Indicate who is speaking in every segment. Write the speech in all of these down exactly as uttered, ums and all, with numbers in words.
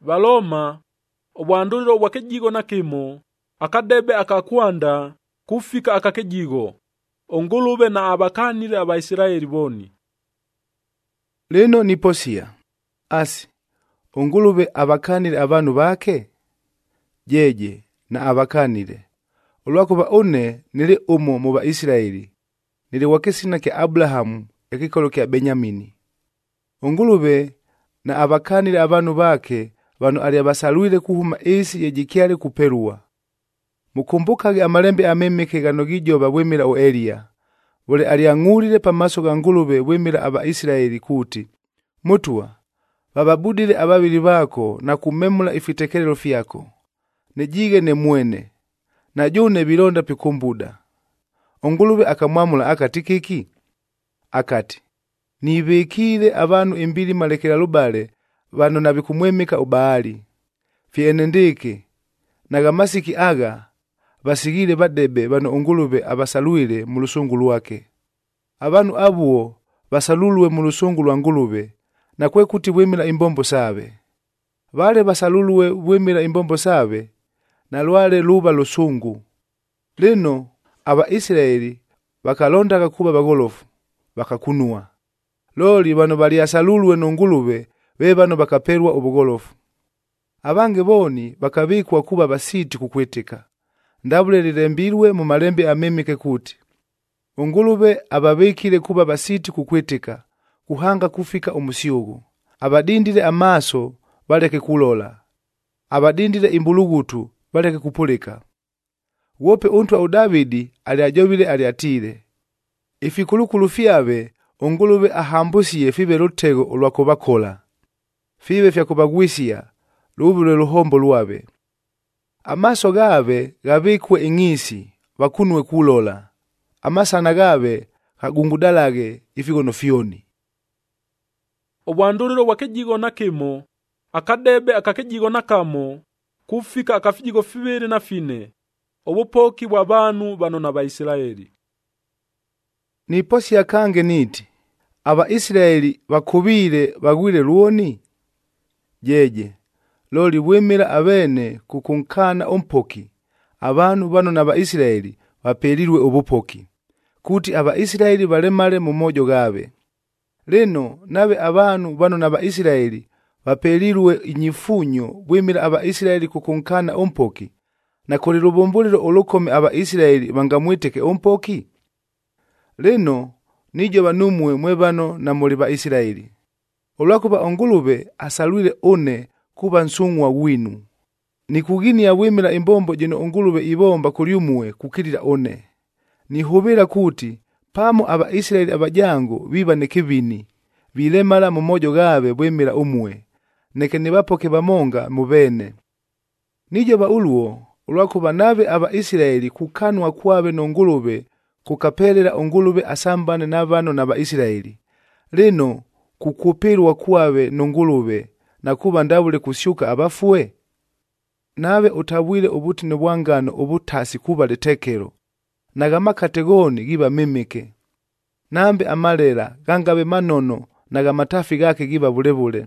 Speaker 1: Baloma obwanduliro bwakejigo nakimo akadebe akakwanda kufika akakejigo ongulube na abakanire abaisiraeli boni.
Speaker 2: Lino niposia asi ongulube abakanire abantu bake jeje na abakanire olwakuba one nili umo mu Baisiraeli nili wakesina ke Abrahamu ekikolo kya Benyamini. Ongulube na abakanire abantu bake bano ali abasalwile kuhuma isi yejikyale kuperua. Mukumbukage amalembe amemeke gano gijoba bwemira o Elia bole ali angulile pamaso ga ngulube bwemira Abaisiraeli kuti Mutwa bababudile ababili bako na kumemula ifitekelelo fyako nejige ne mwene na june bilonda pikumbuda. Ongulube akamwamula akati kiki akati nibekile abantu imbili malekela lubale bano nabikumwemeka ubaali fienendeke nagamasiki aga basigile badebe bano ongulube abasalwile mu lusungu lwake. Abantu abuo basalulwe mu lusungu lwa ngulube na kwe kuti bwemira imbombo sabe. Bale basalulwe bwemira imbombo sabe na lwale luba lusungu. Lino Abaisiraeli bakalonda kuba bagolofu bakakunua. Loli bano bali asalulwe nongulube be bano bakaperwa ubugolofu. Abange boni bakabikwa kuba basiti kukweteka. Ndabule lirembilwe mu malembe amemeke kuti ongulube ababikile kuba basiti kukweteka kuhanga kufika umusyugu. Abadindile amaso baleke kulola. Abadindile imbulugutu baleke kupulika. Wope untu au Davidi ali ajobile ali atile. Ifikulukulu fiabe ongulube ahambusiye fibe lutego olwakobakola. Fibe fyakubagwisia lubule luhombo lwabe. Amaso gabe gabikwe ingisi bakunwe kulola. Amasana gabe kagungudalage ifigono fioni.
Speaker 1: Obwanduliro bwakejigo nakimo akadebe akakejigo nakamo kufika akafijigo fibiri na fine obupoki bw'abantu bano na Baisiraeli.
Speaker 2: Niposi akange niti Abaisiraeli bakubile bagwile luoni jeje loli bwemira abene kukunkana ompoki abantu bano na Baisiraeli bapelirwe obupoki kuti Abaisiraeli balemale mu mojo gabe. Leno nabe abantu bano na Baisiraeli bapelirwe inyifunyo bwemira Abaisiraeli kukunkana ompoki na kolero bombuliro olukome Abaisiraeli bangamwiteke ompoki. Leno nijo banumwe mwebano na muli Baisiraeli olwakuba ongulube asalwile one kuba nsungwa winu. Nikugini ya wemira imbombo jino ongulube ibomba kuliumwe kukirira one. Nihubira kuti pamo Abaisiraeli abajango biba nekibini bilemala mu mojo gabe bwemira umwe neke nibapoke bamonga mubene. Nijo ba uluo olwakuba nabe Abaisiraeli kukanwa kwabe nongulube kukapelela ongulube asambane n'abano na Baisiraeli. Leno kukupirwa kwabe nongulube na kuba ndabule kusyuka abafuwe. Nabe utabwile obutine bwangano obutasi kuba letekero. Nagama kategoni giba mimike. Nambe amalela gangabe manono nagamatafi gake giba bulebule.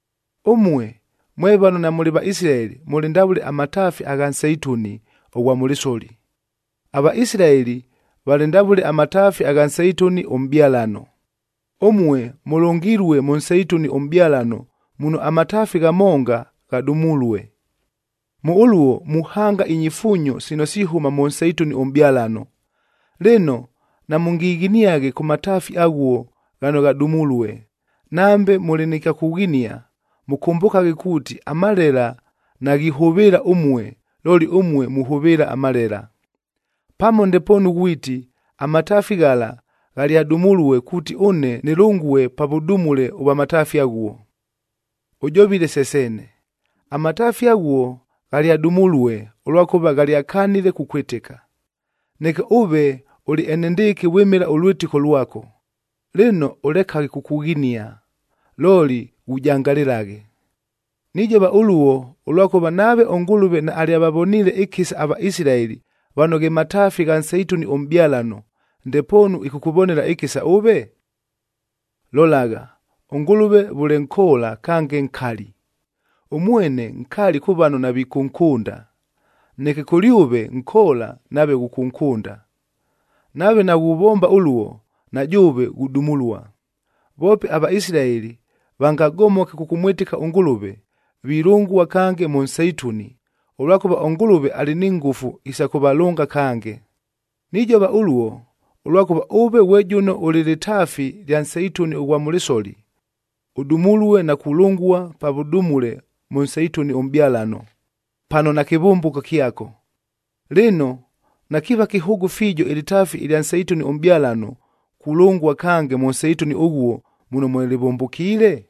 Speaker 2: Umwe mwebano na muli Baisiraeli muli ndabule amatafi aganseituni ogwa mulisoli. Abaisiraeli bali ndabule amatafi aganseituni ombyalano. Omwe mulongirwe mu nseituni ombyalano muno amatafi gamonga kadumulwe. Mu uluo muhanga inyifunyo sino sihuma mu nseituni ombyalano. Leno na mungiginiage ku matafi aguo gano gadumulwe. Nambe mulinika kuginia mukumbukage kuti amalela nagihobera umwe loli umwe muhobera amalela. Pamo ndeponu gwiti amatafi gala gali adumulwe kuti one nilunguwe pabudumule uba matafi aguo. Ujobile sesene. Amatafi aguo gali adumulwe olwakuba gali akanile kukweteka. Neke ube uli enendeke wemera ulwetiko lwako. Leno olekage kukuginia. Loli ujangalilage. Nije ba uluo olwakuba nabe ongulube na ali ababonile ikisa Abaisiraeli wanoge matafi ganseituni ombyalano ndeponu ikukubonera ikisa ube. Lolaga ongulube bulenkola kange nkali. umwene nkali ku bano nabikunkunda, neke kuliube nkola nabe gukunkunda. Nabe nagubomba uluo na jube gudumulwa. Bope aba Israeli bangagomoke kukumwetika ungulube, birungu kange mu nseituni, olwakuba ungulube ali ningufu isakubalonga kange. Nijoba uluo, olwakuba ube wejuno ulilitafi lya nseituni uwa mulisoli, udumulwe na kulungwa pabudumule mu nseituni umbyalano, pano na kibumbuka kiyako. Lino, na kiva kihugu fijo ilitafi ilya nseituni umbyalano, kulungwa kange mu nseituni uguo muno mwelibumbukile.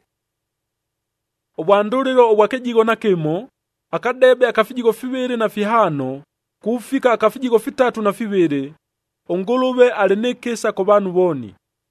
Speaker 1: Obwanduliro obwakejigo na kimo, akadebe akafijigo fibiri na fihano, kufika akafijigo fitatu na fibiri, ungulube alinekesa ku bantu boni.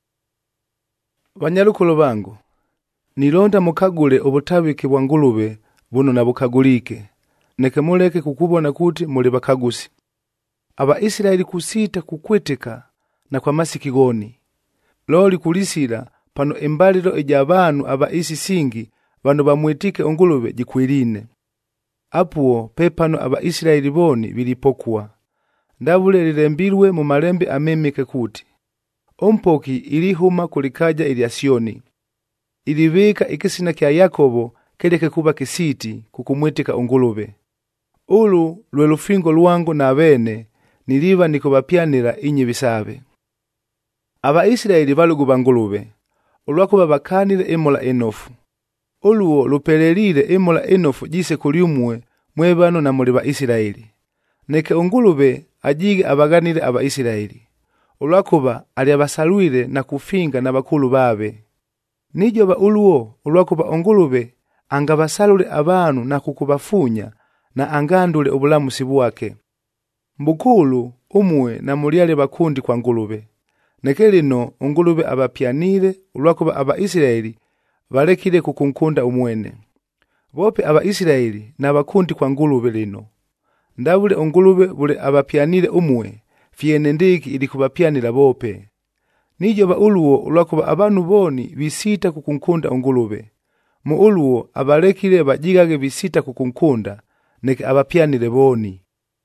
Speaker 2: Banyalukulu bangu, nilonda mukagule obutabike bwa ngulube buno na bukagulike, neke muleke kukubona kuti muli bakagusi. Aba Israeli kusita kukweteka na kwa masikigoni. Loli kulisira pano embaliro eja abantu aba isi singi bano bamwetike ungulube jikwirine. Apuo pepano aba Israeli boni bilipokuwa. Ndabule lilembirwe mu malembe amemeke kuti, ompoki ilihuma kulikaja ilya Sioni. Ilivika ikisina kya Yakobo keleke kuba kisiti kukumwetika ungulube. Ulu lwe lufingo lwangu na bene niliva nikubapyanira inyi bisabe. Aba Israeli baluguba ngulube, olwakuba bakanire emola enofu. Uluo lupelelire emola enofu jise kuliumwe mwebano na muli ba Israeli. Neke ungulube ajige abaganire aba Israeli, olwakuba ali abasalwire na kufinga na bakulu babe. Nijoba uluo olwakuba ungulube angabasalule abantu na kukubafunya na angandule obulamusi bwake. Mbukulu umwe na muliale bakundi kwa ngulube. Neke lino ungulube abapyanire olwakuba aba Israeli balekile kukunkunda umwene. Bope aba Israeli na bakundi kwa ngulube lino. Ndabule ungulube bule abapyanire umwe, fiene ndiki ili kubapyanira bope. Nijoba uluo olwakuba abantu boni bisita kukunkunda ungulube. Mu uluo abalekile bajigage bisita kukunkunda, neke abapyanire boni.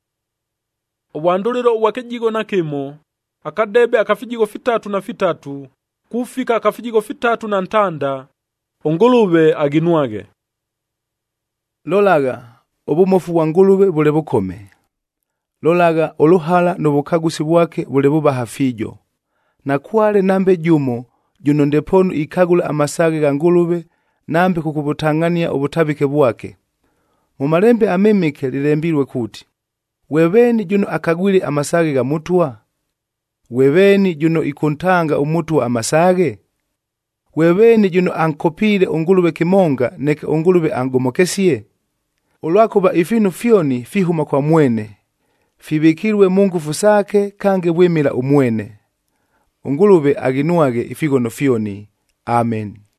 Speaker 1: Obwanduliro obwakejigo na kimo, akadebe akafijigo fitatu na fitatu, kufika akafijigo fitatu na ntanda, ungulube aginuage.
Speaker 2: Lolaga, obumofu wa ngulube bule bukome. Lolaga oluhala nobukagusi bwake bule bubaha fijo. Na kwale nambe jumo, juno ndeponu ikagula amasage ga ngulube, nambe kukubutangania obutabike bwake. Mu malembe amemeke lilembirwe kuti, webeni juno akagwile amasage ga mutwa? Webeni juno ikuntanga umutwa amasage? Webeni juno ankopile ungulube kimonga neke ungulube angomokesie? Olwakuba ifinu fioni fihuma kwa mwene, fibikirwe mungu fusake kange bwemila umwene. Ungulube aginuage ifigono fioni. Amen.